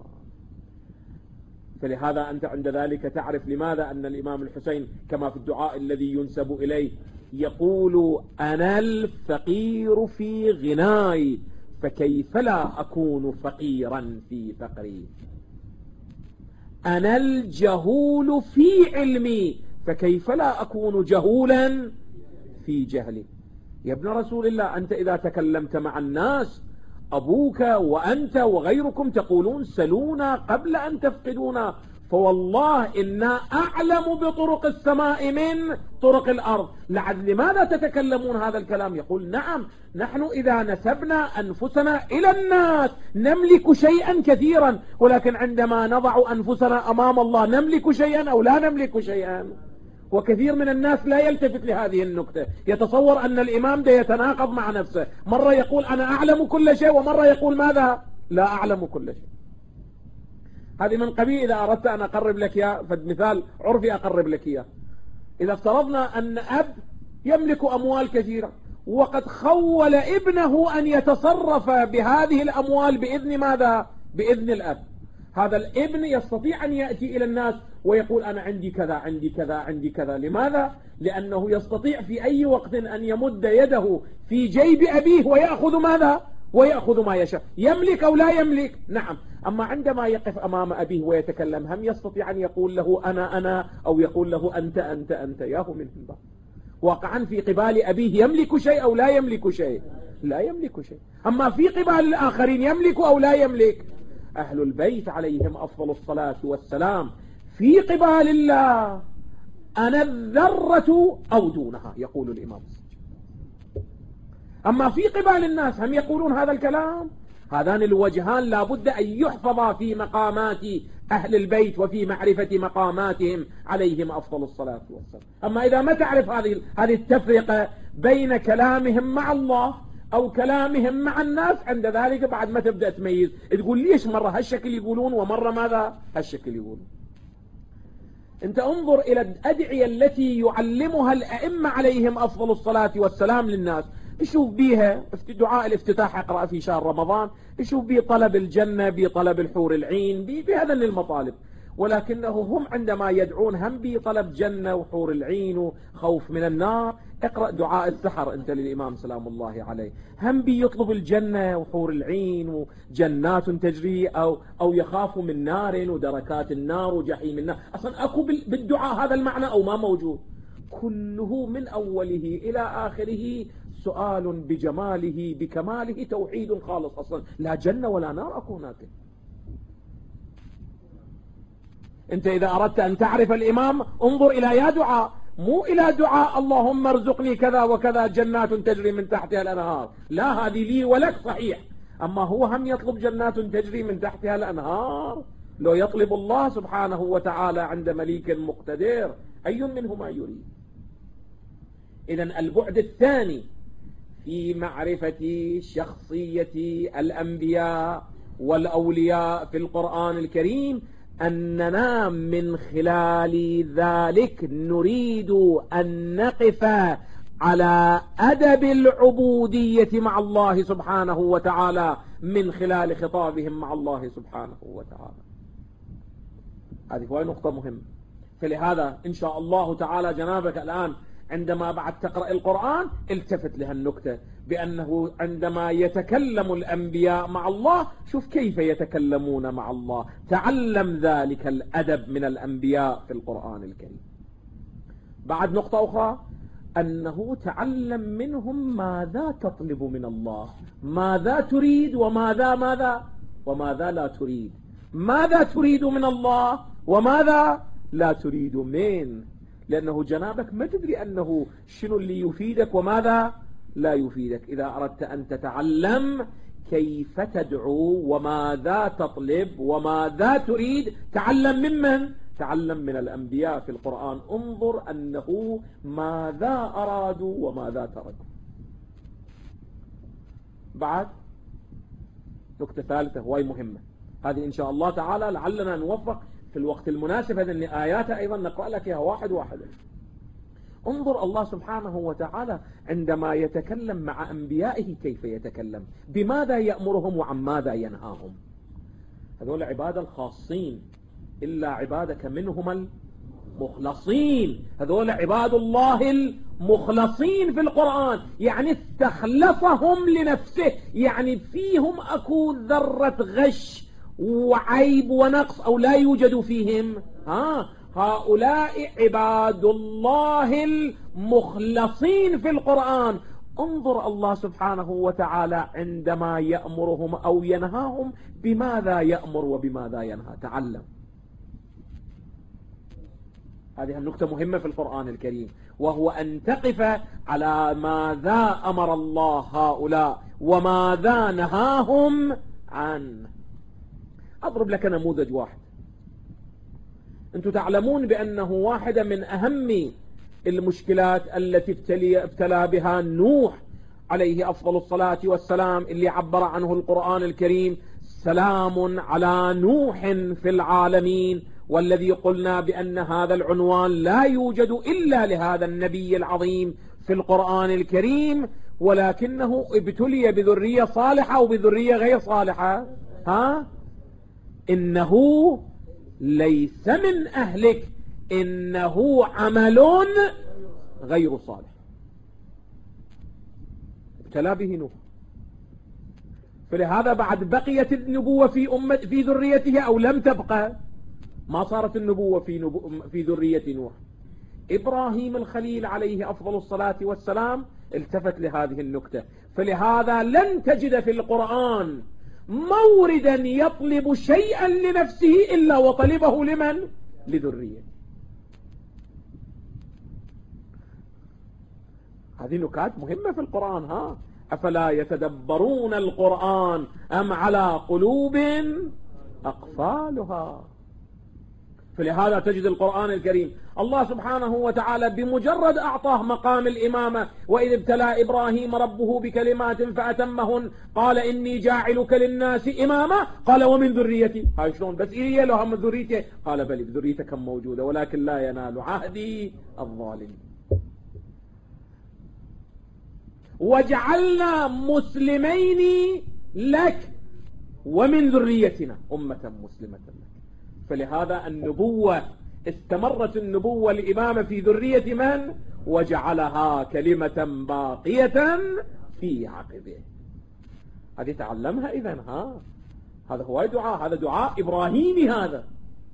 فلهذا أنت عند ذلك تعرف لماذا أن الإمام الحسين كما في الدعاء الذي ينسب إليه يقول: أنا الفقير في غناي فكيف لا أكون فقيرا في فقري، أنا الجهول في علمي فكيف لا أكون جهولا في جهلي. يا ابن رسول الله، أنت إذا تكلمت مع الناس أبوك وأنت وغيركم تقولون: سلونا قبل أن تفقدونا، فوالله إنا أعلم بطرق السماء من طرق الأرض. لعل لماذا تتكلمون هذا الكلام؟ يقول: نعم، نحن إذا نسبنا أنفسنا إلى الناس نملك شيئا كثيرا، ولكن عندما نضع أنفسنا أمام الله نملك شيئا أو لا نملك شيئا؟ وكثير من الناس لا يلتفت لهذه النكتة، يتصور أن الإمام ده يتناقض مع نفسه، مرة يقول أنا أعلم كل شيء ومرة يقول ماذا؟ لا أعلم كل شيء. هذه من قبيل إذا أردت أن أقرب لك يا فمثال عرفي أقرب لك إياه. إذا افترضنا أن أب يملك أموال كثيرة وقد خول ابنه أن يتصرف بهذه الأموال بإذن ماذا؟ بإذن الأب. هذا الابن يستطيع أن يأتي إلى الناس ويقول أنا عندي كذا عندي كذا عندي كذا. لماذا؟ لأنه يستطيع في أي وقت أن يمد يده في جيب أبيه ويأخذ ماذا؟ ويأخذ ما يشاء. يملك أو لا يملك؟ نعم. أما عندما يقف أمام أبيه ويتكلم هم يستطيع أن يقول له أنا أنا أو يقول له أنت أنت أنت. ياهو من الله. واقعا في قبال أبيه يملك شيء أو لا يملك شيء؟ لا يملك شيء. أما في قبال الآخرين يملك أو لا يملك؟ أهل البيت عليهم أفضل الصلاة والسلام في قبال الله أنا الذرة أو دونها، يقول الإمام. أما في قبال الناس هم يقولون هذا الكلام. هذان الوجهان لابد أن يحفظا في مقامات أهل البيت وفي معرفة مقاماتهم عليهم أفضل الصلاة والسلام. أما إذا ما تعرف هذه هذه التفرقة بين كلامهم مع الله أو كلامهم مع الناس، عند ذلك بعد ما تبدأ تميز تقول ليش مرة هالشكل يقولون ومرة ماذا هالشكل يقولون. انت انظر إلى الأدعية التي يعلمها الأئمة عليهم أفضل الصلاة والسلام للناس. يشوف بيها في دعاء الافتتاح اقرأ في شهر رمضان، يشوف بيه طلب الجنة، بطلب الحور العين، بهذا المطالب. ولكنه هم عندما يدعون هم بطلب جنة وحور العين وخوف من النار. اقرأ دعاء السحر انت للإمام سلام الله عليه، هم بيطلب الجنة وحور العين وجنات تجري أو, أو يخاف من نار ودركات النار وجحيم النار. أصلا أكو بالدعاء هذا المعنى أو ما موجود؟ كله من أوله إلى آخره سؤال بجماله بكماله، توحيد خالص. أصلا لا جنة ولا نار أكو هناك. انت اذا اردت ان تعرف الامام انظر الى يا دعاء مو إلى دعاء اللهم ارزقني كذا وكذا جنات تجري من تحتها الأنهار، لا هذه لي ولك صحيح، أما هو هم يطلب جنات تجري من تحتها الأنهار. لو يطلب الله سبحانه وتعالى عند مليك مقتدر أي منهما يريد. إذن البعد الثاني في معرفة شخصية الأنبياء والأولياء في القرآن الكريم أننا من خلال ذلك نريد أن نقف على أدب العبودية مع الله سبحانه وتعالى من خلال خطابهم مع الله سبحانه وتعالى. هذه هو نقطة مهمة. فلهذا إن شاء الله تعالى جنابك الآن عندما بعد تقرأ القرآن التفت لها النكتة بأنه عندما يتكلم الأنبياء مع الله شوف كيف يتكلمون مع الله، تعلم ذلك الأدب من الأنبياء في القرآن الكريم. بعد نقطة أخرى أنه تعلم منهم ماذا تطلب من الله، ماذا تريد وماذا ماذا وماذا لا تريد، ماذا تريد من الله وماذا لا تريد منه، لأنه جنابك ما تدري أنه شنو اللي يفيدك وماذا لا يفيدك. إذا أردت أن تتعلم كيف تدعو وماذا تطلب وماذا تريد تعلم ممن؟ تعلم من الأنبياء في القرآن. انظر أنه ماذا أرادوا وماذا تركوا. بعد نقطة ثالثة وهي مهمة، هذه إن شاء الله تعالى لعلنا نوفق في الوقت المناسب هذه الآيات أيضا نقرأ لك إياها واحد واحد. انظر الله سبحانه وتعالى عندما يتكلم مع أنبيائه كيف يتكلم، بماذا يأمرهم وعن ماذا ينهاهم. هذول عباد الخاصين إلا عبادك منهم المخلصين، هذول عباد الله المخلصين في القرآن، يعني استخلصهم لنفسه، يعني فيهم أكو ذرة غش وعيب ونقص أو لا يوجد فيهم. ها هؤلاء عباد الله المخلصين في القرآن. انظر الله سبحانه وتعالى عندما يأمرهم أو ينهاهم بماذا يأمر وبماذا ينهى، تعلم. هذه النقطة مهمة في القرآن الكريم، وهو أن تقف على ماذا أمر الله هؤلاء وماذا نهاهم عنه. أضرب لك نموذج واحد. أنتم تعلمون بأنه واحدة من أهم المشكلات التي ابتلي, ابتلى بها نوح عليه أفضل الصلاة والسلام اللي عبر عنه القرآن الكريم سلام على نوح في العالمين، والذي قلنا بأن هذا العنوان لا يوجد إلا لهذا النبي العظيم في القرآن الكريم، ولكنه ابتلي بذرية صالحة وبذرية غير صالحة. ها إنه ليس من أهلك إنه عمل غير صالح. ابتلى به نوح، فلهذا بعد بقيت النبوة في أمة في ذريته أو لم تبقى، ما صارت النبوة في, نبو في ذرية نوح. إبراهيم الخليل عليه أفضل الصلاة والسلام التفت لهذه النكتة، فلهذا لن تجد في القرآن موردا يطلب شيئا لنفسه إلا وطلبه لمن؟ لذرية. هذه نكات مهمة في القرآن. ها أفلا يتدبرون القرآن أم على قلوب أقفالها. فلهذا تجد القرآن الكريم الله سبحانه وتعالى بمجرد أعطاه مقام الإمامة، وإذ ابتلى إبراهيم ربه بكلمات فأتمهن قال إني جاعلك للناس إماما قال ومن ذريتي. هاي شلون بس إيه له هم ذريته؟ قال بل ذريتك موجودة ولكن لا ينال عهدي الظالمين. وجعلنا مسلمين لك ومن ذريتنا أمة مسلمة لك. فلهذا النبوة استمرت النبوة الإمامة في ذرية من؟ وجعلها كلمة باقية في عقبه. هذه تعلمها إذن. ها هذا هو دعاء، هذا دعاء إبراهيمي. هذا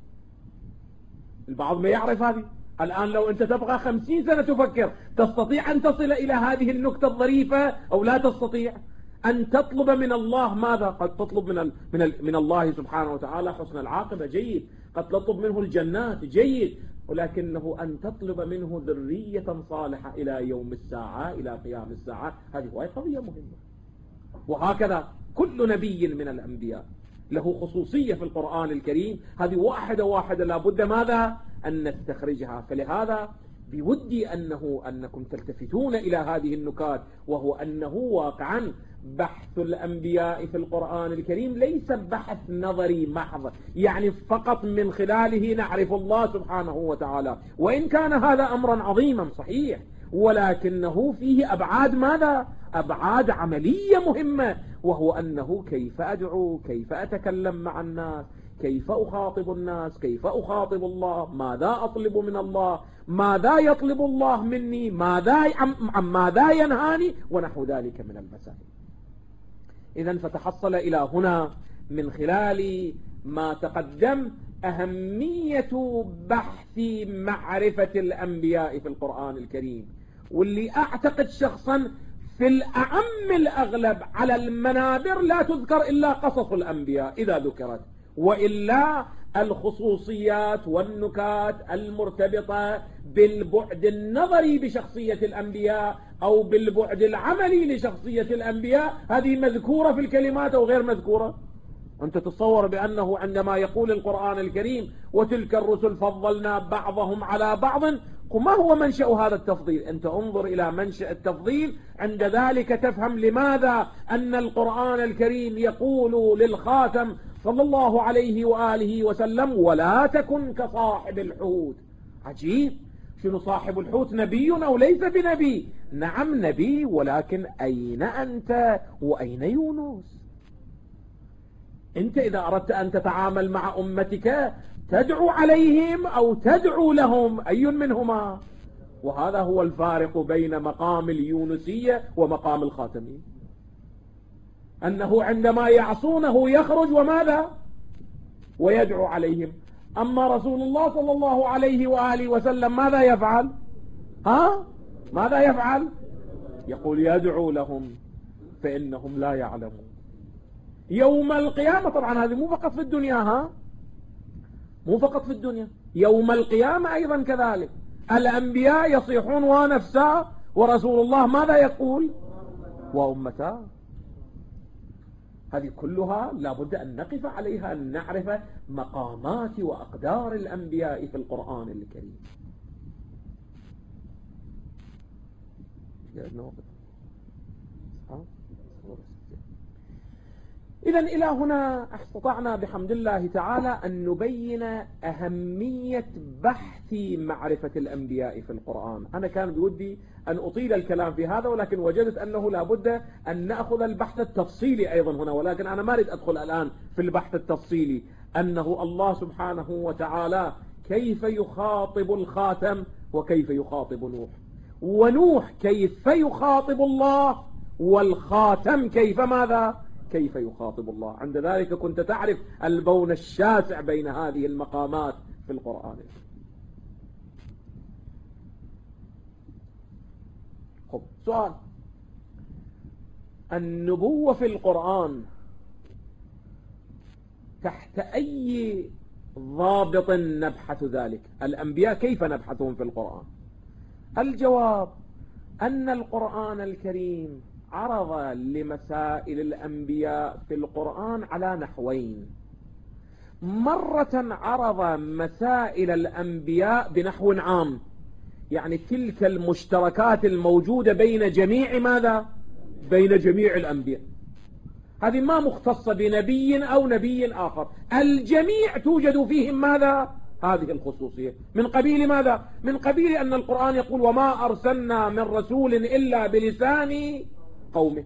البعض ما يعرف هذه. الآن لو أنت تبغى خمسين سنة تفكر تستطيع أن تصل إلى هذه النكتة الظريفة أو لا تستطيع؟ أن تطلب من الله ماذا؟ قد تطلب من, ال من, ال من الله سبحانه وتعالى حسن العاقبة، جيد. قد تطلب منه الجنات، جيد. ولكنه أن تطلب منه ذرية صالحة إلى يوم الساعة، إلى قيام الساعة. هذه هو قضية مهمة. وهكذا كل نبي من الأنبياء له خصوصية في القرآن الكريم، هذه واحدة واحدة لابد ماذا أن نستخرجها. فلهذا بودي أنه أنكم تلتفتون إلى هذه النكات، وهو أنه واقعا بحث الأنبياء في القرآن الكريم ليس بحث نظري محض، يعني فقط من خلاله نعرف الله سبحانه وتعالى، وإن كان هذا أمرا عظيما صحيح، ولكنه فيه أبعاد ماذا؟ أبعاد عملية مهمة، وهو أنه كيف أدعو، كيف أتكلم مع الناس، كيف أخاطب الناس، كيف أخاطب الله، ماذا أطلب من الله، ماذا يطلب الله مني، ماذا عن ماذا ينهاني، ونحو ذلك من المسائل. إذن فتحصل إلى هنا من خلال ما تقدم أهمية بحث معرفة الأنبياء في القرآن الكريم، واللي أعتقد شخصا في الأعم الأغلب على المنابر لا تذكر إلا قصص الأنبياء إذا ذكرت، وإلا الخصوصيات والنكات المرتبطة بالبعد النظري بشخصية الأنبياء أو بالبعد العملي لشخصية الأنبياء هذه مذكورة في الكلمات أو غير مذكورة. أنت تتصور بأنه عندما يقول القرآن الكريم وتلك الرسل فضلنا بعضهم على بعض، ما هو منشأ هذا التفضيل؟ أنت انظر إلى منشأ التفضيل، عند ذلك تفهم لماذا أن القرآن الكريم يقول للخاتم صلى الله عليه وآله وسلم ولا تكن كصاحب الحوت. عجيب، شنو صاحب الحوت؟ نبي أو ليس بنبي؟ نعم نبي، ولكن أين أنت وأين يونس؟ أنت إذا أردت أن تتعامل مع أمتك تدعو عليهم أو تدعو لهم، أي منهما؟ وهذا هو الفارق بين مقام اليونسية ومقام الخاتمية، أنه عندما يعصونه يخرج وماذا؟ ويدعو عليهم. أما رسول الله صلى الله عليه وآله وسلم ماذا يفعل؟ ها؟ ماذا يفعل؟ يقول يدعو لهم فإنهم لا يعلمون. يوم القيامة، طبعا هذه مو فقط في الدنيا، ها؟ مو فقط في الدنيا، يوم القيامة أيضا كذلك الأنبياء يصيحون ونفسا، ورسول الله ماذا يقول؟ وأمتا. هذه كلها لابد أن نقف عليها، أن نعرف مقامات وأقدار الأنبياء في القرآن الكريم. إذن إلى هنا استطعنا بحمد الله تعالى أن نبين أهمية بحث معرفة الأنبياء في القرآن. أنا كان بودي أن أطيل الكلام في هذا، ولكن وجدت أنه لابد أن نأخذ البحث التفصيلي أيضا هنا، ولكن أنا ما أريد أدخل الآن في البحث التفصيلي، أنه الله سبحانه وتعالى كيف يخاطب الخاتم وكيف يخاطب نوح، ونوح كيف يخاطب الله، والخاتم كيف ماذا؟ كيف يخاطب الله. عند ذلك كنت تعرف البون الشاسع بين هذه المقامات في القرآن. خب سؤال، النبوة في القرآن تحت أي ضابط نبحث ذلك؟ الأنبياء كيف نبحثهم في القرآن؟ الجواب أن القرآن الكريم عرض لمسائل الأنبياء في القرآن على نحوين. مرة عرض مسائل الأنبياء بنحو عام، يعني تلك المشتركات الموجودة بين جميع ماذا؟ بين جميع الأنبياء، هذه ما مختصة بنبي أو نبي آخر، الجميع توجد فيهم ماذا؟ هذه الخصوصية. من قبيل ماذا؟ من قبيل أن القرآن يقول وما أرسلنا من رسول إلا بلسان قومه.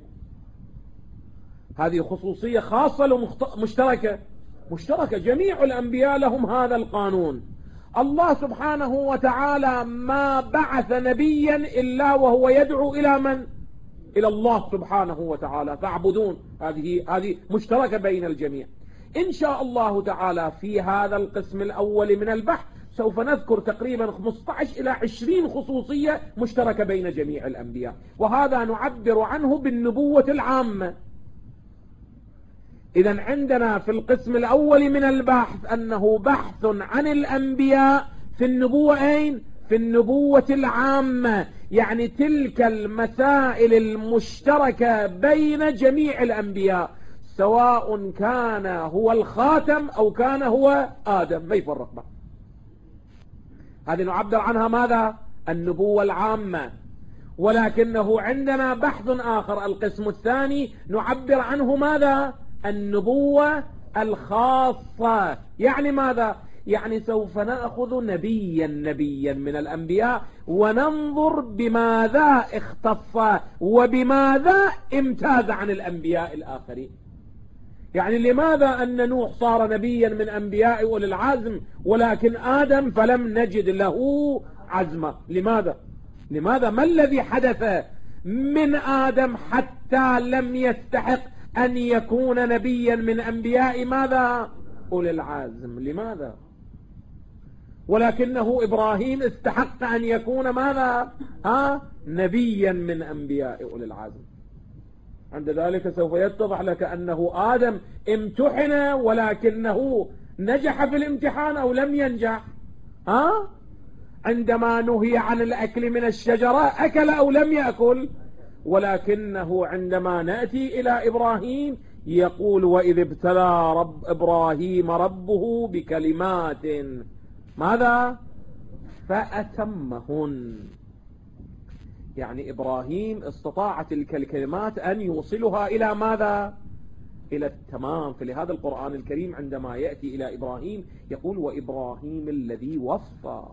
هذه خصوصية خاصة مشتركة مشتركة جميع الأنبياء لهم هذا القانون. الله سبحانه وتعالى ما بعث نبيا إلا وهو يدعو إلى من؟ إلى الله سبحانه وتعالى فاعبدون. هذه هذه مشتركة بين الجميع. إن شاء الله تعالى في هذا القسم الأول من البحث سوف نذكر تقريبا خمسة عشر إلى عشرين خصوصية مشتركة بين جميع الأنبياء، وهذا نعبر عنه بالنبوة العامة. إذن عندنا في القسم الأول من البحث أنه بحث عن الأنبياء في في النبوة أين؟ في النبوة العامة، يعني تلك المسائل المشتركة بين جميع الأنبياء، سواء كان هو الخاتم أو كان هو آدم، ما يفرق بقى. هذه نعبر عنها ماذا؟ النبوة العامة. ولكنه عندنا بحث آخر، القسم الثاني، نعبر عنه ماذا؟ النبوة الخاصة. يعني ماذا؟ يعني سوف نأخذ نبيا نبيا من الأنبياء وننظر بماذا اختص وبماذا امتاز عن الأنبياء الآخرين. يعني لماذا أن نوح صار نبيا من أنبياء أولي العزم ولكن آدم فلم نجد له عزمة؟ لماذا؟ لماذا؟ ما الذي حدث من آدم حتى لم يستحق أن يكون نبيا من أنبياء ماذا؟ أولي العزم. لماذا؟ ولكنه إبراهيم استحق أن يكون ماذا؟ ها؟ نبيا من أنبياء أولي العزم. عند ذلك سوف يتضح لك أنه آدم امتحن ولكنه نجح في الامتحان أو لم ينجح. ها؟ عندما نهي عن الأكل من الشجرة أكل أو لم يأكل؟ ولكنه عندما نأتي إلى إبراهيم يقول وإذ ابتلى رب إبراهيم ربه بكلمات ماذا؟ فأتمهن. يعني إبراهيم استطاع تلك الكلمات أن يوصلها إلى ماذا؟ إلى التمام. فلهذا القرآن الكريم عندما يأتي إلى إبراهيم يقول وإبراهيم الذي وفى.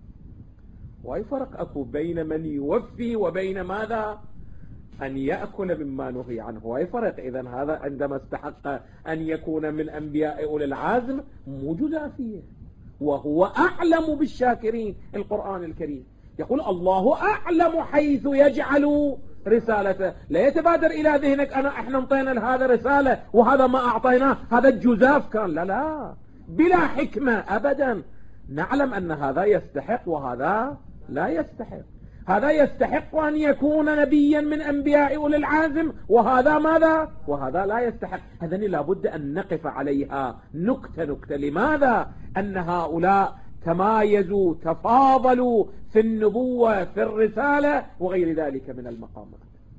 وأي فرق أكو بين من يوفي وبين ماذا؟ أن يأكل مما نهي عنه. وأي فرق؟ إذن هذا عندما استحق أن يكون من أنبياء أولي العزم موجود فيه، وهو أعلم بالشاكرين. القرآن الكريم يقول الله أعلم حيث يجعل رسالته. لا يتبادر إلى ذهنك أنا إحنا انطينا هذا رسالة وهذا ما أعطيناه، هذا الجزاف كان. لا لا، بلا حكمة أبدا. نعلم أن هذا يستحق وهذا لا يستحق. هذا يستحق أن يكون نبيا من أنبياء أولي العزم وهذا ماذا؟ وهذا لا يستحق. هذا لابد أن نقف عليها نكتة نكتة. لماذا؟ أن هؤلاء تمايزوا تفاضلوا في النبوة في الرسالة وغير ذلك من المقامات.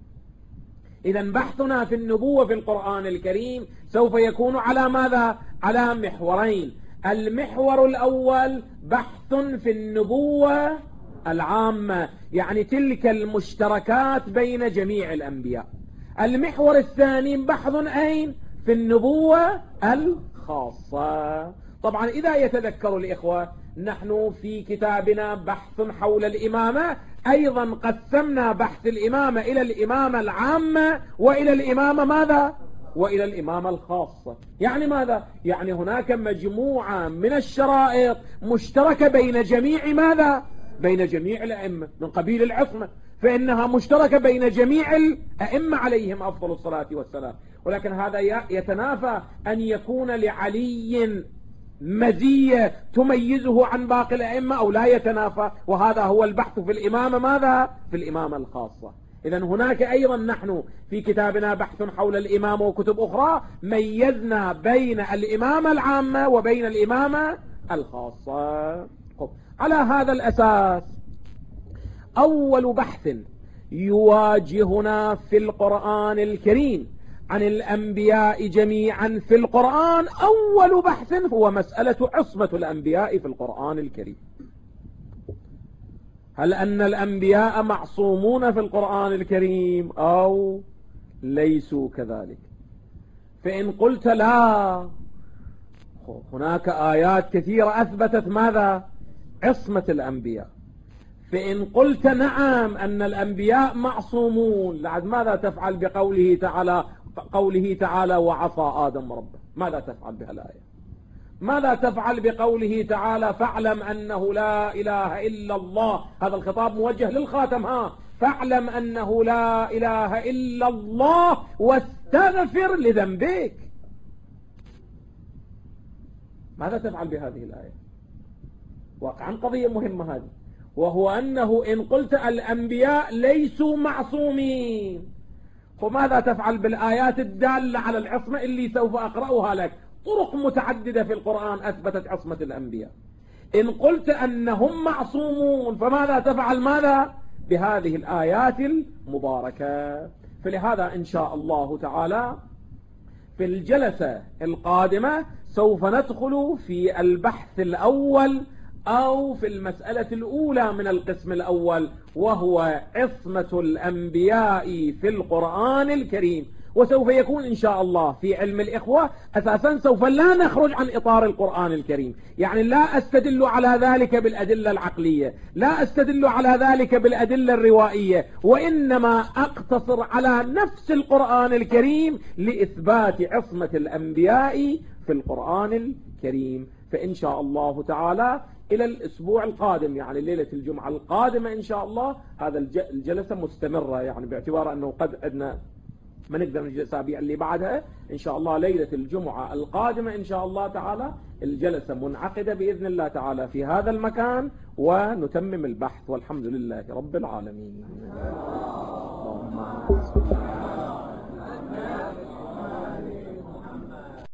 إذن بحثنا في النبوة في القرآن الكريم سوف يكون على ماذا؟ على محورين. المحور الأول بحث في النبوة العامة، يعني تلك المشتركات بين جميع الأنبياء. المحور الثاني بحث أين؟ في النبوة الخاصة. طبعا إذا يتذكر الإخوة نحن في كتابنا بحث حول الإمامة أيضا قسمنا بحث الإمامة إلى الإمامة العامة وإلى الإمامة ماذا؟ وإلى الإمامة الخاصة. يعني ماذا؟ يعني هناك مجموعة من الشرائط مشتركة بين جميع ماذا؟ بين جميع الأئمة من قبيل العصمة، فإنها مشتركة بين جميع الأئمة عليهم أفضل الصلاة والسلام. ولكن هذا يتنافى أن يكون لعلي مزية تميزه عن باقي الأئمة أو لا يتنافى، وهذا هو البحث في الإمامة ماذا؟ في الإمامة الخاصة. إذن هناك أيضا نحن في كتابنا بحث حول الإمامة وكتب أخرى ميزنا بين الإمامة العامة وبين الإمامة الخاصة. على هذا الأساس أول بحث يواجهنا في القرآن الكريم عن الأنبياء جميعا في القرآن، أول بحث هو مسألة عصمة الأنبياء في القرآن الكريم. هل أن الأنبياء معصومون في القرآن الكريم أو ليسوا كذلك؟ فإن قلت لا، هناك آيات كثيرة أثبتت ماذا؟ عصمة الأنبياء. فإن قلت نعم أن الأنبياء معصومون، لعد ماذا تفعل بقوله تعالى قوله تعالى وعصى آدم ربه؟ ماذا تفعل بها الآية؟ ماذا تفعل بقوله تعالى فاعلم أنه لا إله إلا الله؟ هذا الخطاب موجه للخاتم. ها، فاعلم أنه لا إله إلا الله واستغفر لذنبك. ماذا تفعل بهذه الآية؟ واقعا قضية مهمة هذه، وهو أنه إن قلت الأنبياء ليسوا معصومين، فماذا تفعل بالآيات الدالة على العصمة اللي سوف أقرأها لك؟ طرق متعددة في القرآن أثبتت عصمة الأنبياء. إن قلت أنهم معصومون فماذا تفعل ماذا بهذه الآيات المباركة؟ فلهذا إن شاء الله تعالى في الجلسة القادمة سوف ندخل في البحث الأول أو في المسألة الأولى من القسم الأول، وهو عصمة الأنبياء في القرآن الكريم. وسوف يكون إن شاء الله في علم الإخوة أساسا سوف لا نخرج عن إطار القرآن الكريم، يعني لا أستدل على ذلك بالأدلة العقلية، لا أستدل على ذلك بالأدلة الروائية، وإنما أقتصر على نفس القرآن الكريم لإثبات عصمة الأنبياء في القرآن الكريم. فإن شاء الله تعالى إلى الأسبوع القادم، يعني ليلة الجمعة القادمة إن شاء الله، هذا الجلسة مستمرة، يعني باعتبار أنه قد عندنا ما نقدر نجي الأسابيع اللي بعدها إن شاء الله. ليلة الجمعة القادمة إن شاء الله تعالى الجلسة منعقدة بإذن الله تعالى في هذا المكان، ونتمم البحث، والحمد لله رب العالمين.